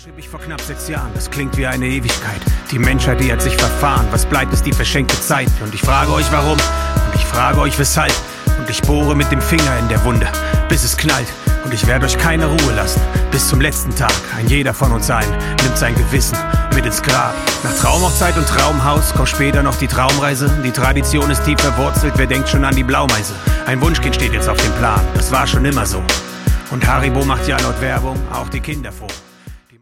Schrieb ich vor knapp 6 Jahren, das klingt wie eine Ewigkeit. Die Menschheit, die hat sich verfahren, was bleibt, ist die verschenkte Zeit. Und ich frage euch warum, und ich frage euch weshalb. Und ich bohre mit dem Finger in der Wunde, bis es knallt. Und ich werde euch keine Ruhe lassen, bis zum letzten Tag. Ein jeder von uns nimmt sein Gewissen mit ins Grab. Nach Traumhochzeit und Traumhaus kommt später noch die Traumreise. Die Tradition ist tief verwurzelt, wer denkt schon an die Blaumeise? Ein Wunschkind steht jetzt auf dem Plan, das war schon immer so. Und Haribo macht ja laut Werbung auch die Kinder froh.